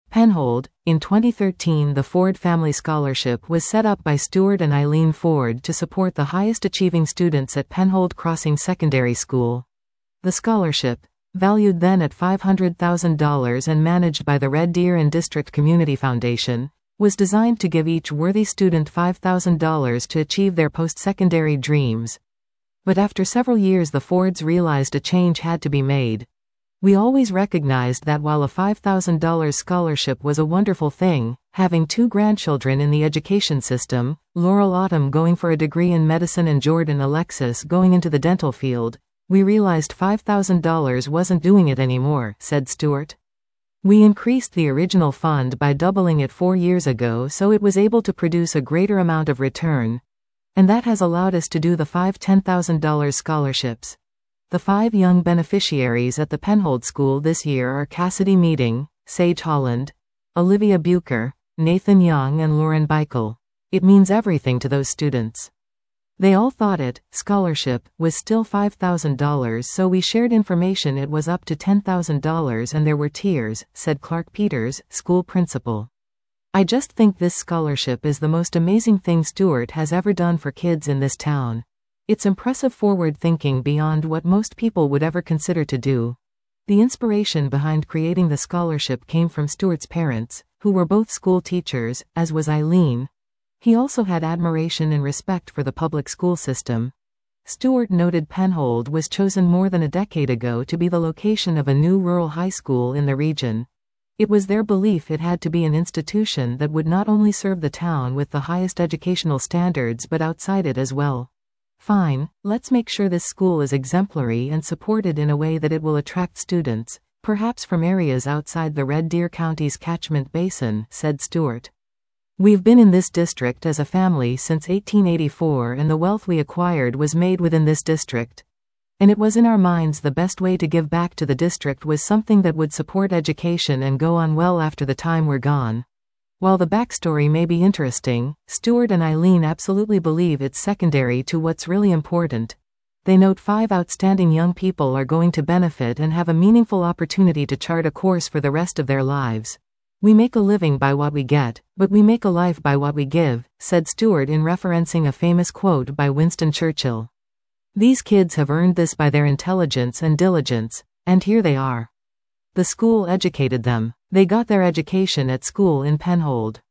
Penhold. In 2013, the Ford Family Scholarship was set up by Stuart and Eileen Ford to support the highest achieving students at Penhold Crossing Secondary School. The scholarship, valued then at $500,000 and managed by the Red Deer and District Community Foundation, was designed to give each worthy student $5,000 to achieve their post-secondary dreams. But after several years, the Fords realized a change had to be made. We always recognized that while a $5,000 scholarship was a wonderful thing, having two grandchildren in the education system, Laurel Autumn going for a degree in medicine and Jordan Alexis going into the dental field, we realized $5,000 wasn't doing it anymore, said Stuart. We increased the original fund by doubling it 4 years ago so it was able to produce a greater amount of return. And that has allowed us to do the 5 $10,000 scholarships. The 5 young beneficiaries at the Penhold School this year are Cassidy Meading, Sage Holland, Olivia Bucher, Nathan Young and Lauren Beichel. It means everything to those students. They all thought scholarship was still $5,000, so we shared information it was up to $10,000 and there were tears, said Clark Peters, school principal. I just think this scholarship is the most amazing thing Stuart has ever done for kids in this town. It's impressive forward thinking beyond what most people would ever consider to do. The inspiration behind creating the scholarship came from Stuart's parents, who were both school teachers, as was Eileen. He also had admiration and respect for the public school system. Stuart noted Penhold was chosen more than a decade ago to be the location of a new rural high school in the region. It was their belief it had to be an institution that would not only serve the town with the highest educational standards but outside it as well. Fine, let's make sure this school is exemplary and supported in a way that it will attract students, perhaps from areas outside the Red Deer County's catchment basin, said Stuart. We've been in this district as a family since 1884 and the wealth we acquired was made within this district. And it was in our minds the best way to give back to the district was something that would support education and go on well after the time we're gone. While the backstory may be interesting, Stuart and Eileen absolutely believe it's secondary to what's really important. They note 5 outstanding young people are going to benefit and have a meaningful opportunity to chart a course for the rest of their lives. We make a living by what we get, but we make a life by what we give, said Stuart in referencing a famous quote by Winston Churchill. These kids have earned this by their intelligence and diligence, and here they are. The school educated them. They got their education at school in Penhold.